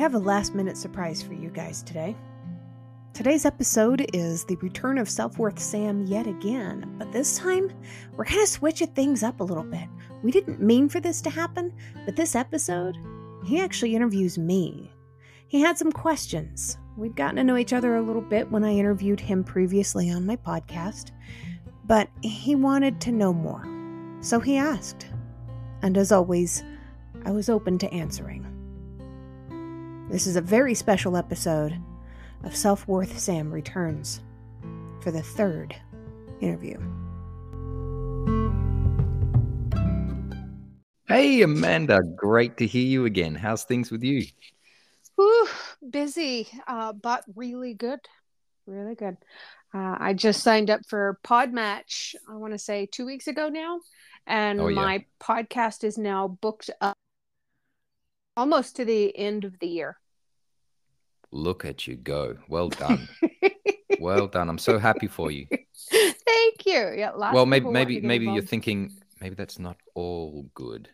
have a last-minute surprise for you guys today. Today's episode is the return of Self-Worth Sam yet again, but this time, we're kind of switching things up a little bit. We didn't mean for this to happen, but this episode, he actually interviews me. He had some questions. We'd gotten to know each other a little bit when I interviewed him previously on my podcast, but he wanted to know more. So he asked. And as always, I was open to answering. This is a very special episode of Self-Worth Sam Returns for the third interview. Hey, Amanda. Great to hear you again. How's things with you? Whew, busy, but really good. Really good. I just signed up for Podmatch, I want to say 2 weeks ago now. And my podcast is now booked up almost to the end of the year. Look at you go. Well done. Well done. I'm so happy for you. Thank you. Yeah, well, maybe you're thinking, maybe that's not all good.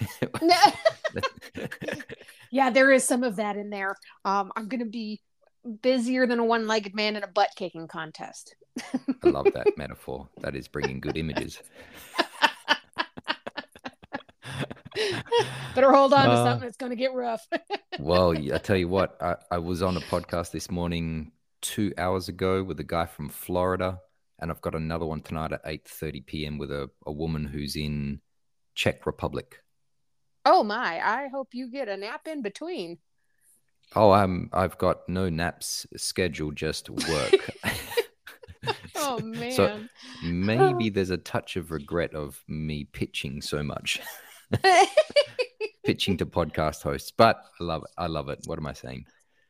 Yeah, there is some of that in there. I'm going to be busier than a one-legged man in a butt-kicking contest. I love that metaphor. That is bringing good images. Better hold on to something that's going to get rough. Well, I tell you what, I was on a podcast this morning 2 hours ago with a guy from Florida, and I've got another one tonight at 8:30 p.m. with a woman who's in Czech Republic. Oh my, I hope you get a nap in between. Oh, I've got no naps scheduled, just work. Oh man. So maybe there's a touch of regret of me pitching so much. Pitching to podcast hosts, but I love it. What am I saying?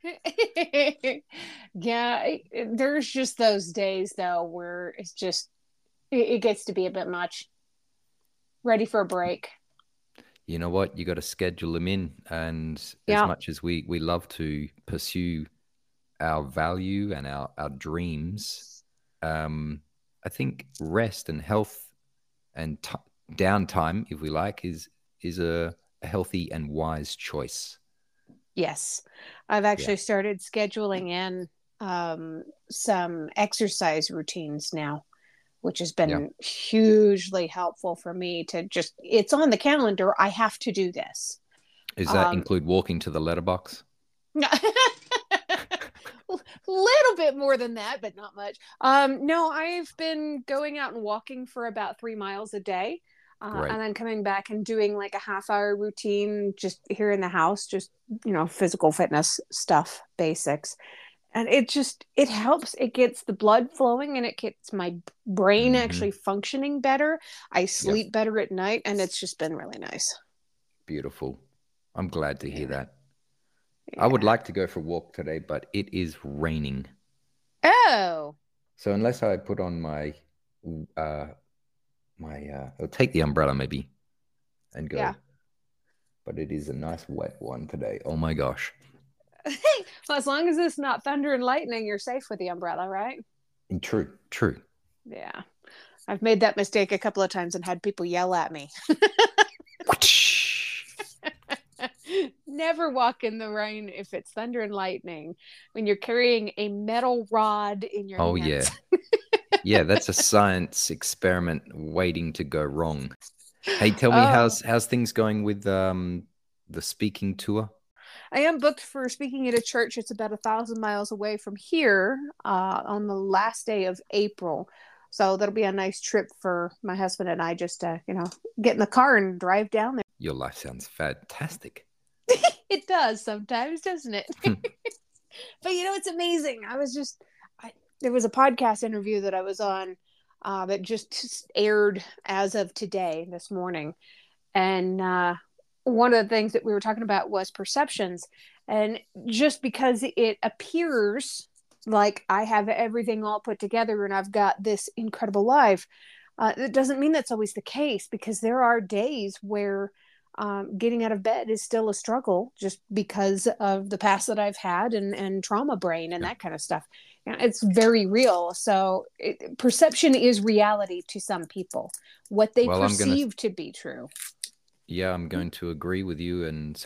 Yeah, there's just those days though where it's just it gets to be a bit much. Ready for a break. You know what? You got to schedule them in, and as much as we love to pursue our value and our dreams, I think rest and health and downtime, if we like, is a healthy and wise choice. Yes. I've actually started scheduling in some exercise routines now, which has been hugely helpful for me to just, it's on the calendar. I have to do this. Does that include walking to the letterbox? No. Little bit more than that, but not much. No, I've been going out and walking for about 3 miles a day. And then coming back and doing like a half-hour routine just here in the house, just, physical fitness stuff, basics. And it helps. It gets the blood flowing and it gets my brain actually functioning better. I sleep better at night, and it's just been really nice. Beautiful. I'm glad to hear that. Yeah. I would like to go for a walk today, but it is raining. Oh. So unless I put on my I'll take the umbrella maybe and go. Yeah. But it is a nice wet one today. Oh my gosh. Well, as long as it's not thunder and lightning, you're safe with the umbrella, right? True. Yeah. I've made that mistake a couple of times and had people yell at me. Never walk in the rain if it's thunder and lightning when you're carrying a metal rod in your hands. Oh, yeah. Yeah, that's a science experiment waiting to go wrong. Hey, tell me how's things going with the speaking tour? I am booked for speaking at a church. It's about 1,000 miles away from here on the last day of April. So that'll be a nice trip for my husband and I just to, get in the car and drive down there. Your life sounds fantastic. It does sometimes, doesn't it? But it's amazing. There was a podcast interview that I was on that just aired as of today, this morning. And one of the things that we were talking about was perceptions. And just because it appears like I have everything all put together and I've got this incredible life, it doesn't mean that's always the case, because there are days where getting out of bed is still a struggle just because of the past that I've had and trauma brain and that kind of stuff. It's very real. So perception is reality to some people, what they perceive to be true. Yeah, I'm going to agree with you and say that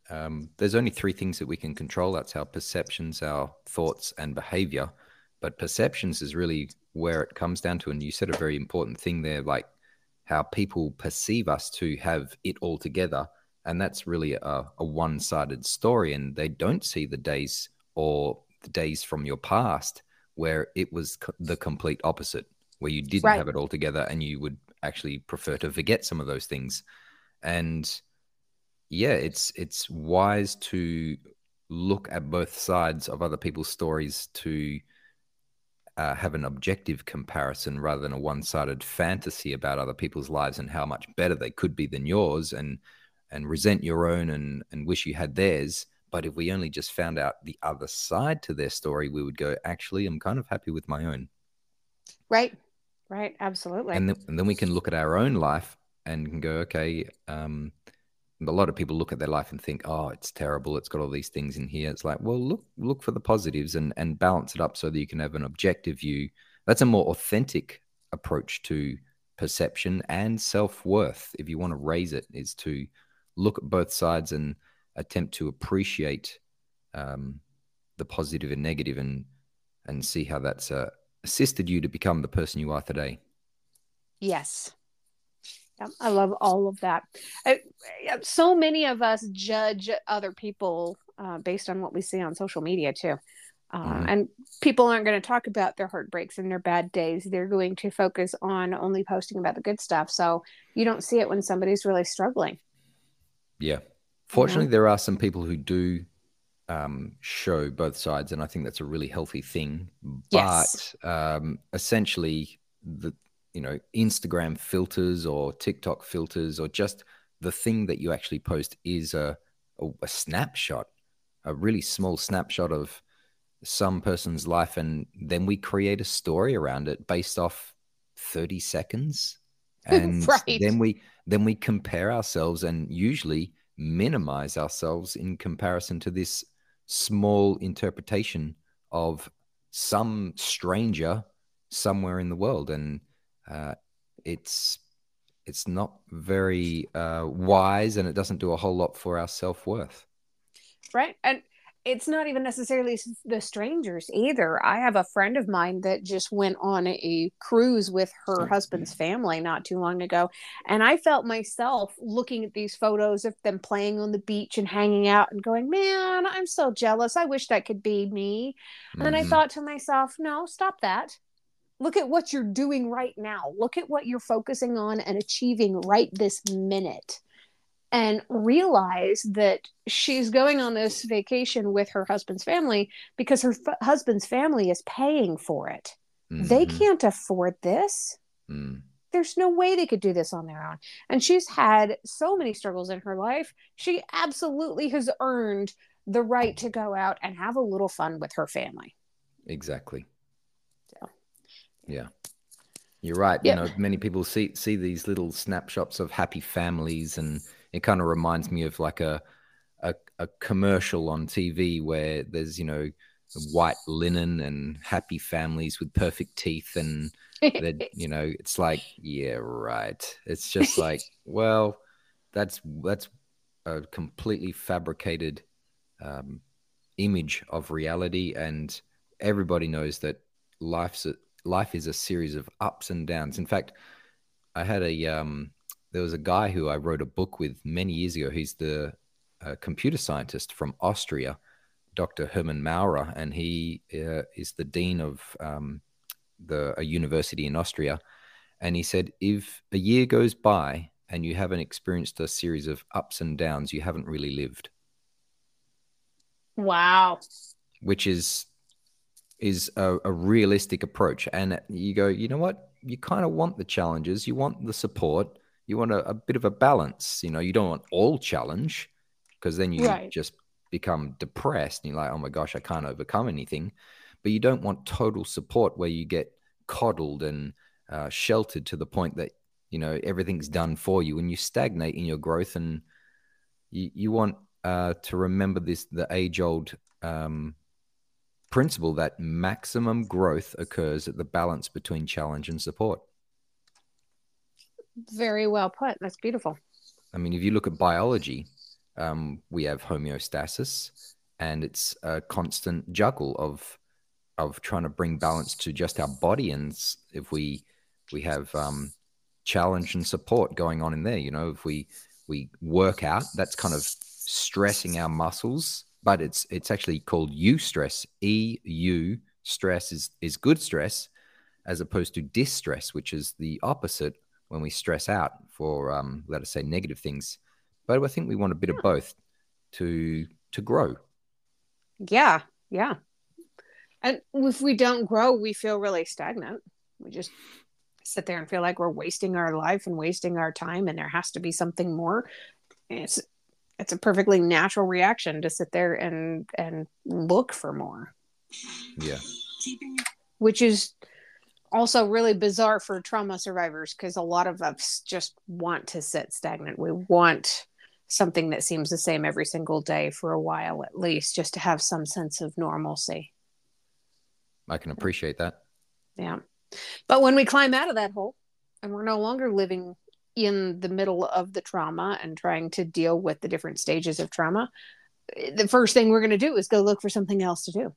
there's only three things that we can control. That's our perceptions, our thoughts, and behavior. But perceptions is really where it comes down to. And you said a very important thing there, like how people perceive us to have it all together. And that's really a one-sided story. And they don't see the days or the days from your past where it was the complete opposite, where you didn't have it all together and you would actually prefer to forget some of those things. And yeah, it's wise to look at both sides of other people's stories to have an objective comparison rather than a one-sided fantasy about other people's lives and how much better they could be than yours, and resent your own and wish you had theirs. But if we only just found out the other side to their story, we would go, actually, I'm kind of happy with my own. Right. Absolutely. And then we can look at our own life and can go, okay, a lot of people look at their life and think, oh, it's terrible, it's got all these things in here. It's like, well, look for the positives and balance it up so that you can have an objective view. That's a more authentic approach to perception and self-worth, if you want to raise it, is to look at both sides and attempt to appreciate the positive and negative, and see how that's assisted you to become the person you are today. Yes. I love all of that. So many of us judge other people based on what we see on social media too. And people aren't going to talk about their heartbreaks and their bad days. They're going to focus on only posting about the good stuff. So you don't see it when somebody's really struggling. Yeah. Fortunately, there are some people who do show both sides, and I think that's a really healthy thing. But essentially, Instagram filters or TikTok filters, or just the thing that you actually post, is a snapshot, a really small snapshot of some person's life, and then we create a story around it based off 30 seconds, and then we compare ourselves and usually minimize ourselves in comparison to this small interpretation of some stranger somewhere in the world. And it's not very wise, and it doesn't do a whole lot for our self-worth. Right. And it's not even necessarily the strangers either. I have a friend of mine that just went on a cruise with her husband's family not too long ago. And I felt myself looking at these photos of them playing on the beach and hanging out and going, man, I'm so jealous. I wish that could be me. And then I thought to myself, no, stop that. Look at what you're doing right now. Look at what you're focusing on and achieving right this minute. And realize that she's going on this vacation with her husband's family because her husband's family is paying for it. They can't afford this. There's no way they could do this on their own. And she's had so many struggles in her life. She absolutely has earned the right to go out and have a little fun with her family. Exactly. So. Yeah. You're right. Yep. Many people see these little snapshots of happy families, and it kind of reminds me of like a commercial on TV where there's, white linen and happy families with perfect teeth, and it's like, yeah, right. It's just like, well, that's a completely fabricated image of reality, and everybody knows that life is a series of ups and downs. In fact, I had there was a guy who I wrote a book with many years ago. He's the computer scientist from Austria, Dr. Hermann Maurer, and he is the dean of a university in Austria. And he said, if a year goes by and you haven't experienced a series of ups and downs, you haven't really lived. Wow. Which is a realistic approach. And you go, you know what? You kind of want the challenges. You want the support. You want a bit of a balance. You don't want all challenge, because then you just become depressed and you're like, oh my gosh, I can't overcome anything. But you don't want total support where you get coddled and sheltered to the point that, everything's done for you and you stagnate in your growth. And you want to remember the age-old principle that maximum growth occurs at the balance between challenge and support. Very well put. That's beautiful. I mean, if you look at biology, we have homeostasis, and it's a constant juggle of trying to bring balance to just our body. And if we have challenge and support going on in there, if we work out, that's kind of stressing our muscles, but it's actually called eustress. Stress is good stress, as opposed to distress, which is the opposite when we stress out for let us say negative things. But I think we want a bit of both to grow. Yeah. And if we don't grow, we feel really stagnant. We just sit there and feel like we're wasting our life and wasting our time, and there has to be something more. It's a perfectly natural reaction to sit there and look for more. Yeah. Which is also really bizarre for trauma survivors, because a lot of us just want to sit stagnant. We want something that seems the same every single day for a while, at least, just to have some sense of normalcy. I can appreciate that. Yeah. But when we climb out of that hole and we're no longer living in the middle of the trauma and trying to deal with the different stages of trauma, the first thing we're going to do is go look for something else to do.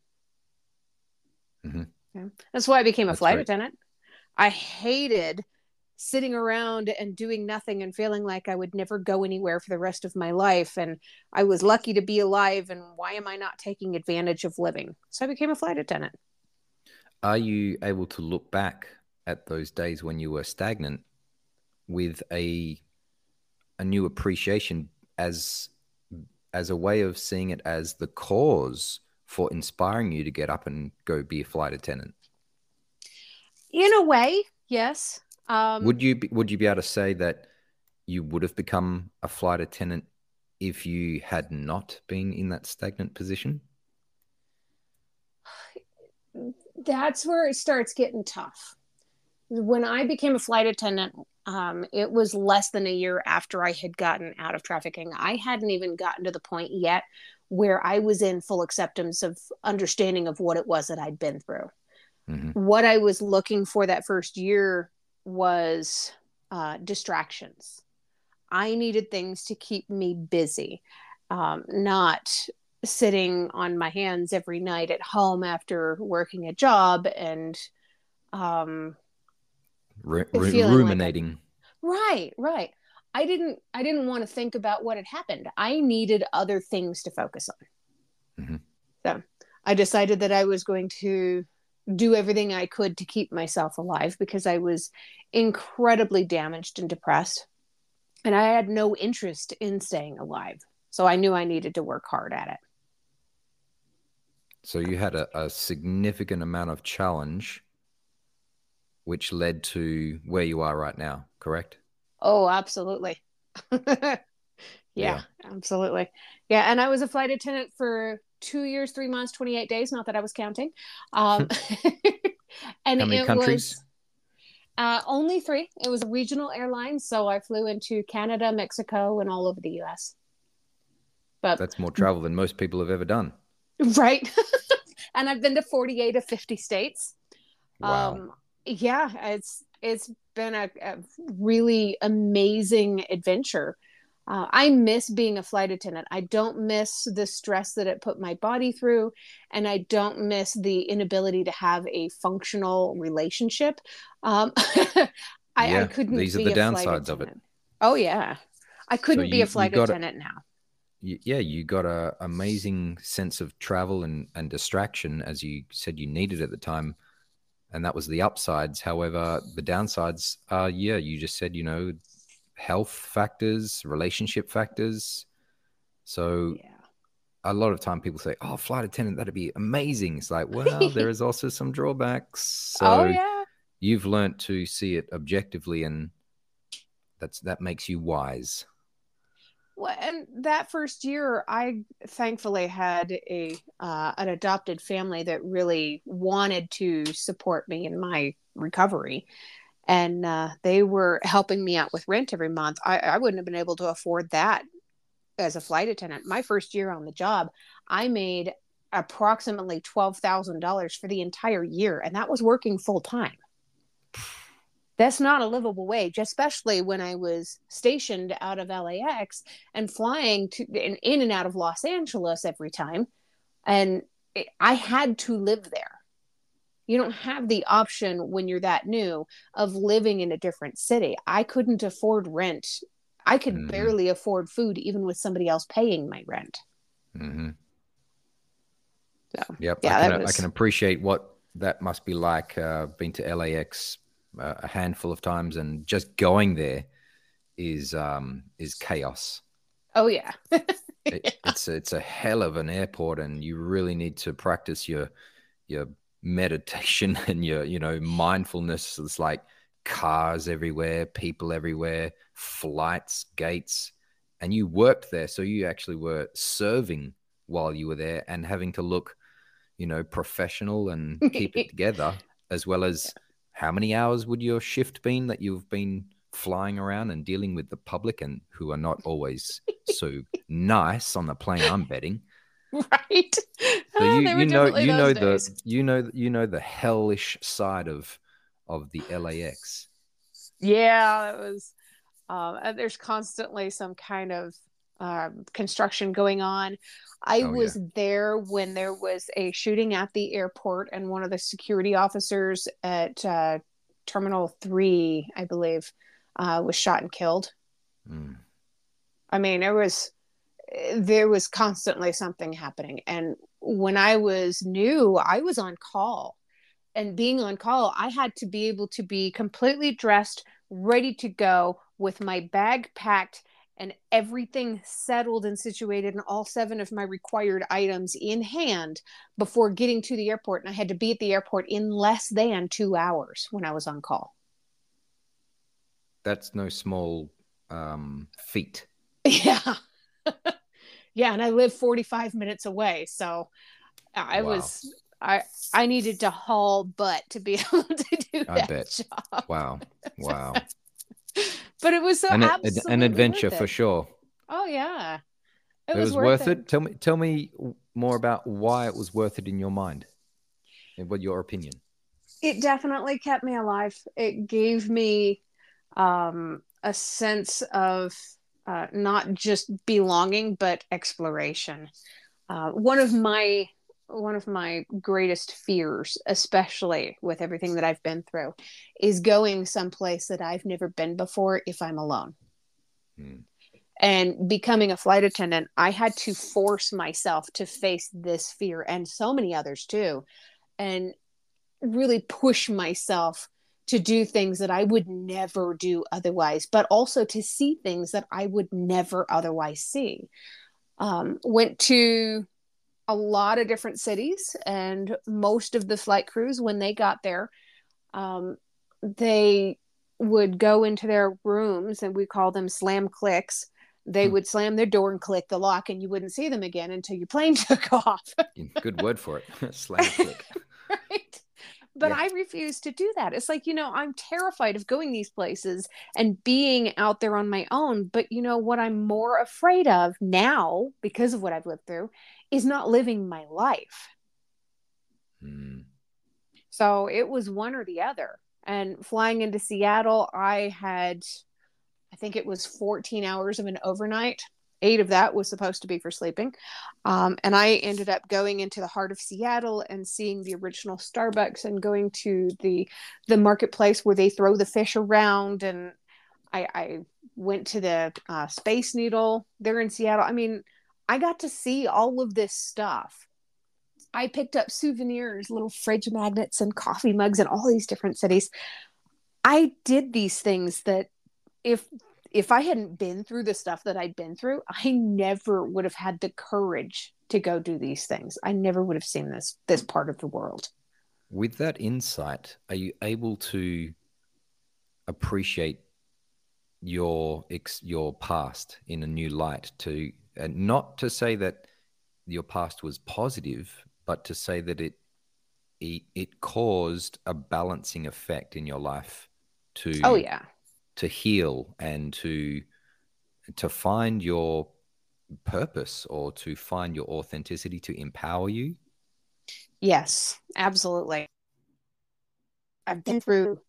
Mm-hmm. Yeah. That's why I became a flight attendant. I hated sitting around and doing nothing and feeling like I would never go anywhere for the rest of my life. And I was lucky to be alive. And why am I not taking advantage of living? So I became a flight attendant. Are you able to look back at those days when you were stagnant with a new appreciation as a way of seeing it as the cause for inspiring you to get up and go be a flight attendant? In a way, yes. Would you be able to say that you would have become a flight attendant if you had not been in that stagnant position? That's where it starts getting tough. When I became a flight attendant, it was less than a year after I had gotten out of trafficking. I hadn't even gotten to the point yet where I was in full acceptance of understanding of what it was that I'd been through. Mm-hmm. What I was looking for that first year was distractions. I needed things to keep me busy, not sitting on my hands every night at home after working a job and ruminating. Like right. I didn't want to think about what had happened. I needed other things to focus on. Mm-hmm. So I decided that I was going to do everything I could to keep myself alive, because I was incredibly damaged and depressed, and I had no interest in staying alive. So I knew I needed to work hard at it. So you had a significant amount of challenge, which led to where you are right now, correct? Oh, absolutely. Yeah, absolutely. Yeah. And I was a flight attendant for 2 years, 3 months, 28 days. Not that I was counting. And how many countries? Only 3. It was a regional airline. So I flew into Canada, Mexico, and all over the US. But that's more travel than most people have ever done. Right. And I've been to 48 of 50 states. Wow. Yeah, it's been a really amazing adventure. I miss being a flight attendant. I don't miss the stress that it put my body through, and I don't miss the inability to have a functional relationship. I couldn't. These are the downsides of it. Oh yeah, I couldn't be a flight attendant now. You got an amazing sense of travel and distraction, as you said you needed at the time. And that was the upsides. However, the downsides are, you just said, health factors, relationship factors. So a lot of time people say, oh, flight attendant, that'd be amazing. It's like, well, there is also some drawbacks. So you've learned to see it objectively, and that makes you wise. Well, and that first year, I thankfully had an adopted family that really wanted to support me in my recovery. And they were helping me out with rent every month. I wouldn't have been able to afford that as a flight attendant. My first year on the job, I made approximately $12,000 for the entire year. And that was working full time. That's not a livable wage, especially when I was stationed out of LAX and flying to in and out of Los Angeles every time. And I had to live there. You don't have the option when you're that new of living in a different city. I couldn't afford rent. I could barely afford food, even with somebody else paying my rent. Mm-hmm. So, yep, yeah, I can appreciate what that must be like. Been to LAX a handful of times, and just going there is chaos. Oh yeah. It's a hell of an airport, and you really need to practice your meditation and your mindfulness. It's like cars everywhere, people everywhere, flights, gates, and you worked there, so you actually were serving while you were there and having to look, professional and keep it together, as well as how many hours would your shift been that you've been flying around and dealing with the public, and who are not always so nice on the plane, I'm betting. Right. So they were definitely those days. the hellish side of the LAX. Yeah, it was. There's constantly some kind of construction going on. I was there when there was a shooting at the airport, and one of the security officers at Terminal 3, I believe, was shot and killed. I mean, there was constantly something happening. And when I was new, I was on call. And being on call, I had to be able to be completely dressed, ready to go, with my bag packed and everything settled and situated, and all 7 of my required items in hand before getting to the airport. And I had to be at the airport in less than 2 hours when I was on call. That's no small feat. Yeah. Yeah, and I live 45 minutes away, so I needed to haul butt to be able to do that job. Wow. But it was so absolutely an adventure worth it. for sure. Oh yeah, it was worth it. Tell me more about why it was worth it in your mind, and what your opinion. It definitely kept me alive. It gave me a sense of not just belonging, but exploration. One of my greatest fears, especially with everything that I've been through, is going someplace that I've never been before if I'm alone. And becoming a flight attendant, I had to force myself to face this fear, and so many others too, and really push myself to do things that I would never do otherwise, but also to see things that I would never otherwise see. Went to a lot of different cities, and most of the flight crews, when they got there, they would go into their rooms, and we call them slam clicks. They would slam their door and click the lock, and you wouldn't see them again until your plane took off. Good word for it. Slam click. Right. But I refuse to do that. It's like, I'm terrified of going these places and being out there on my own. But what I'm more afraid of now, because of what I've lived through, is not living my life. So it was one or the other. And flying into Seattle, I think it was 14 hours of an overnight. 8 of that was supposed to be for sleeping. And I ended up going into the heart of Seattle and seeing the original Starbucks, and going to the marketplace where they throw the fish around. And I went to the Space Needle there in Seattle. I mean, I got to see all of this stuff. I picked up souvenirs, little fridge magnets and coffee mugs in all these different cities. I did these things that if I hadn't been through the stuff that I'd been through, I never would have had the courage to go do these things. I never would have seen this part of the world. With that insight, are you able to appreciate your past in a new light, and not to say that your past was positive, but to say that it caused a balancing effect in your life to heal and to find your purpose, or to find your authenticity, to empower you? Yes, absolutely. I've been through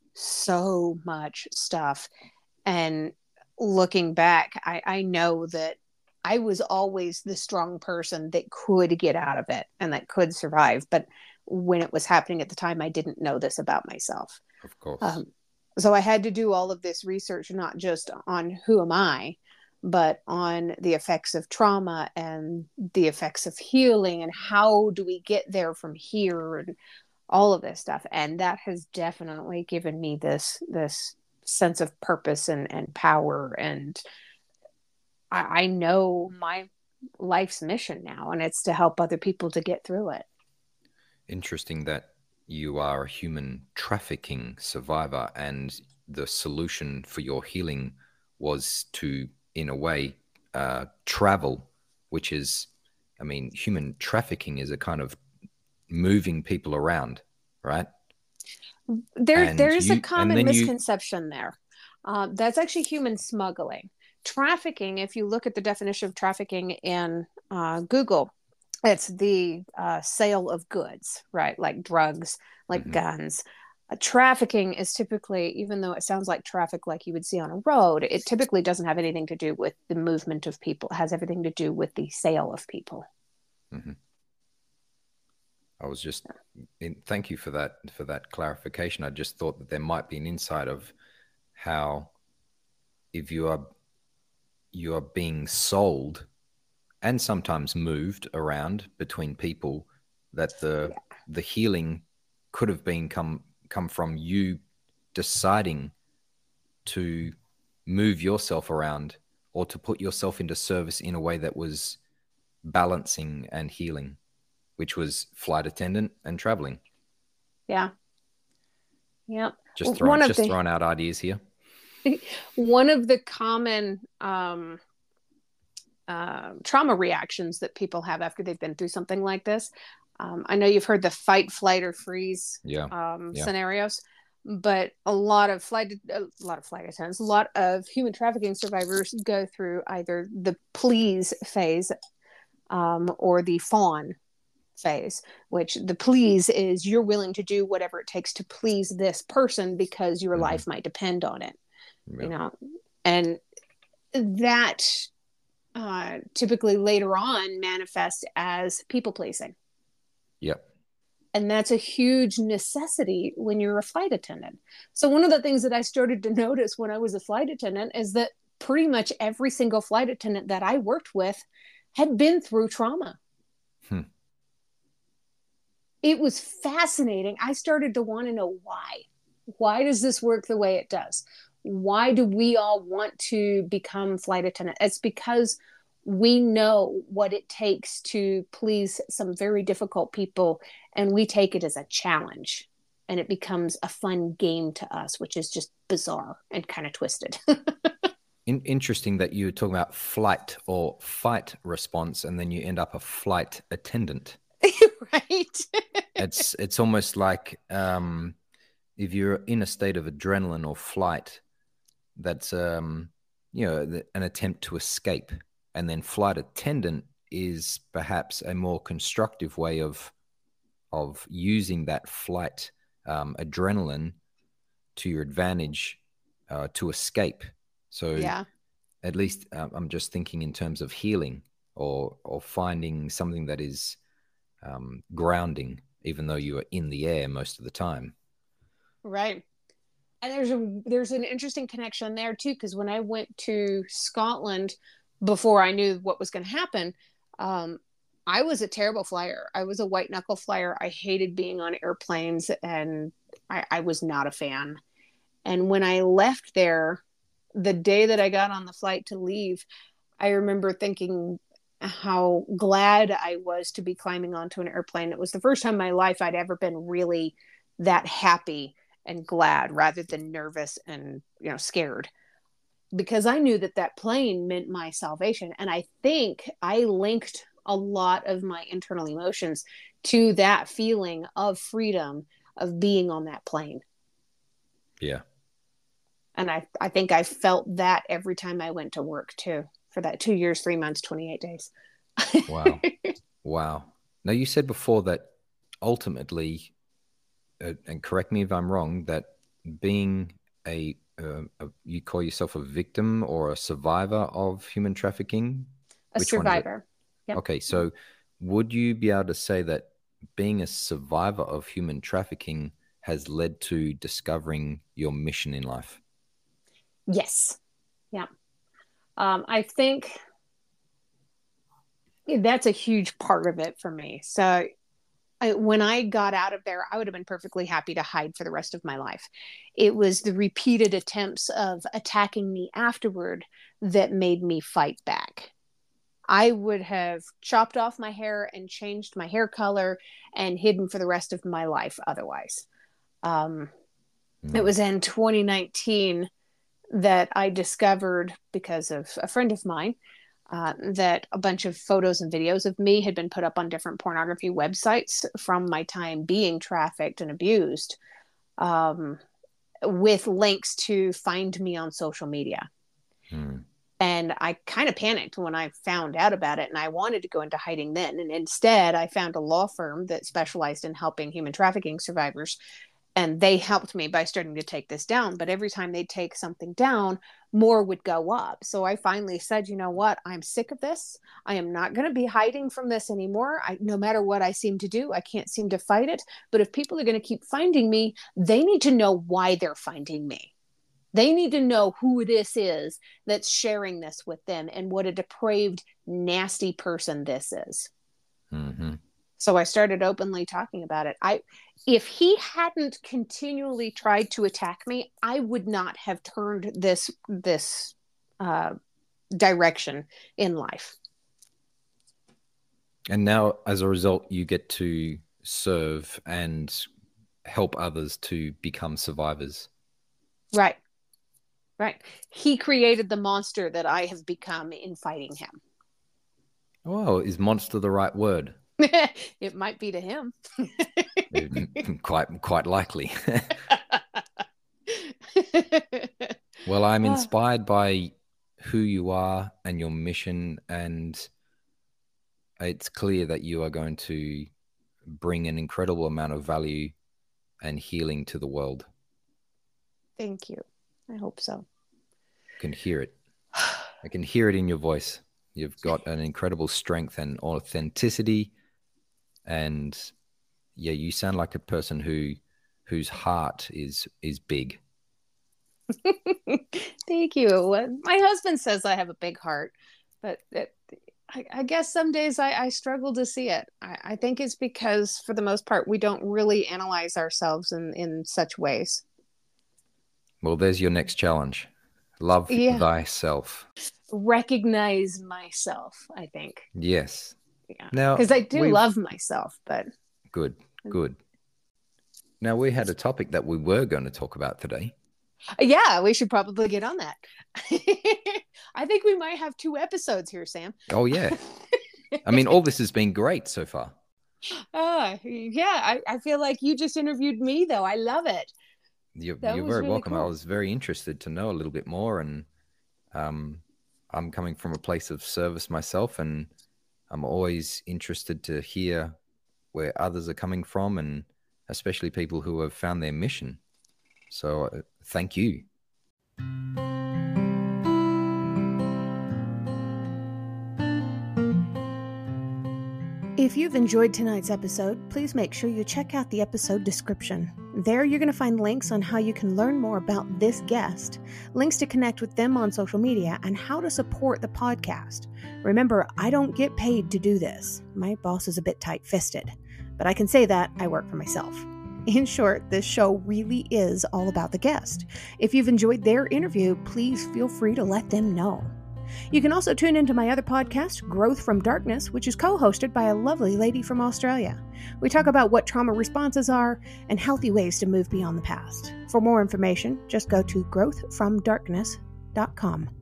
so much stuff. And looking back, I know that I was always the strong person that could get out of it and that could survive. But when it was happening at the time, I didn't know this about myself. Of course. Um, so I had to do all of this research, not just on who am I, but on the effects of trauma and the effects of healing and how do we get there from here and all of this stuff. And that has definitely given me this sense of purpose and power. And I know my life's mission now, and it's to help other people to get through it. Interesting that you are a human trafficking survivor, and the solution for your healing was to, in a way, travel, which is, I mean, human trafficking is a kind of moving people around, right? There is a common misconception there. That's actually human smuggling. Trafficking, if you look at the definition of trafficking in Google, it's the sale of goods, right? Like drugs, like guns. Trafficking is typically, even though it sounds like traffic like you would see on a road, it typically doesn't have anything to do with the movement of people. It has everything to do with the sale of people. I was just, thank you for that clarification. I just thought that there might be an insight of how, if you are being sold and sometimes moved around between people, that the healing could have been come from you deciding to move yourself around or to put yourself into service in a way that was balancing and healing, which was flight attendant and traveling. Yeah. Yep. Just throwing out ideas here. One of the common trauma reactions that people have after they've been through something like this. I know you've heard the fight, flight, or freeze scenarios, but a lot of flight attendants, a lot of human trafficking survivors go through either the please phase or the fawn phase, which the please is you're willing to do whatever it takes to please this person because your life might depend on it. You know, and that typically later on manifests as people pleasing. Yep. And that's a huge necessity when you're a flight attendant. So one of the things that I started to notice when I was a flight attendant is that pretty much every single flight attendant that I worked with had been through trauma. It was fascinating. I started to want to know why. Why does this work the way it does? Why do we all want to become flight attendant? It's because we know what it takes to please some very difficult people, and we take it as a challenge, and it becomes a fun game to us, which is just bizarre and kind of twisted. Interesting that you're talking about flight or fight response, and then you end up a flight attendant. Right. It's almost like if you're in a state of adrenaline or flight, that's an attempt to escape, and then flight attendant is perhaps a more constructive way of using that flight adrenaline to your advantage to escape. So at least I'm just thinking in terms of healing or finding something that is grounding, even though you are in the air most of the time. Right. And there's an interesting connection there too, because when I went to Scotland before I knew what was going to happen, I was a terrible flyer. I was a white knuckle flyer. I hated being on airplanes, and I was not a fan. And when I left there, the day that I got on the flight to leave, I remember thinking how glad I was to be climbing onto an airplane. It was the first time in my life I'd ever been really that happy and glad rather than nervous and scared, because I knew that plane meant my salvation. And I think I linked a lot of my internal emotions to that feeling of freedom of being on that plane. Yeah. And I think I felt that every time I went to work too, for that 2 years, 3 months, 28 days. Wow. Wow. Now, you said before that ultimately, and correct me if I'm wrong, that being you call yourself a victim or a survivor of human trafficking? A Which survivor. one is it? Yep. Okay, so would you be able to say that being a survivor of human trafficking has led to discovering your mission in life? Yes. Yeah. I think that's a huge part of it for me. So when I got out of there, I would have been perfectly happy to hide for the rest of my life. It was the repeated attempts of attacking me afterward that made me fight back. I would have chopped off my hair and changed my hair color and hidden for the rest of my life otherwise. It was in 2019 that I discovered, because of a friend of mine, that a bunch of photos and videos of me had been put up on different pornography websites from my time being trafficked and abused, with links to find me on social media. And I kind of panicked when I found out about it, and I wanted to go into hiding then. And instead, I found a law firm that specialized in helping human trafficking survivors. And they helped me by starting to take this down. But every time they'd take something down, more would go up. So I finally said, you know what? I'm sick of this. I am not going to be hiding from this anymore. No matter what I seem to do, I can't seem to fight it. But if people are going to keep finding me, they need to know why they're finding me. They need to know who this is that's sharing this with them and what a depraved, nasty person this is. Mm-hmm. So I started openly talking about it. If he hadn't continually tried to attack me, I would not have turned this direction in life. And now, as a result, you get to serve and help others to become survivors. Right. He created the monster that I have become in fighting him. Oh, is monster the right word? It might be to him. Quite likely. Well, I'm inspired by who you are and your mission, and it's clear that you are going to bring an incredible amount of value and healing to the world. Thank you. I hope so. I can hear it. I can hear it in your voice. You've got an incredible strength and authenticity. And yeah, you sound like a person whose heart is big. Thank you. My husband says I have a big heart, but I guess some days I struggle to see it. I think it's because, for the most part, we don't really analyze ourselves in such ways. Well, there's your next challenge. Love thyself. Recognize myself, I think. Yes. Yeah. Now, because I do love myself, but good. Now, we had a topic that we were going to talk about today. Yeah, we should probably get on that. I think we might have 2 episodes here, Sam. Oh, yeah. I mean, all this has been great so far. Yeah, I feel like you just interviewed me, though. I love it. You're very really welcome. Cool. I was very interested to know a little bit more, and I'm coming from a place of service myself, and I'm always interested to hear where others are coming from, and especially people who have found their mission. So thank you. If you've enjoyed tonight's episode, please make sure you check out the episode description. There you're going to find links on how you can learn more about this guest, links to connect with them on social media, and how to support the podcast. Remember, I don't get paid to do this. My boss is a bit tight-fisted, but I can say that I work for myself. In short, this show really is all about the guest. If you've enjoyed their interview, please feel free to let them know. You can also tune into my other podcast, Growth from Darkness, which is co-hosted by a lovely lady from Australia. We talk about what trauma responses are and healthy ways to move beyond the past. For more information, just go to growthfromdarkness.com.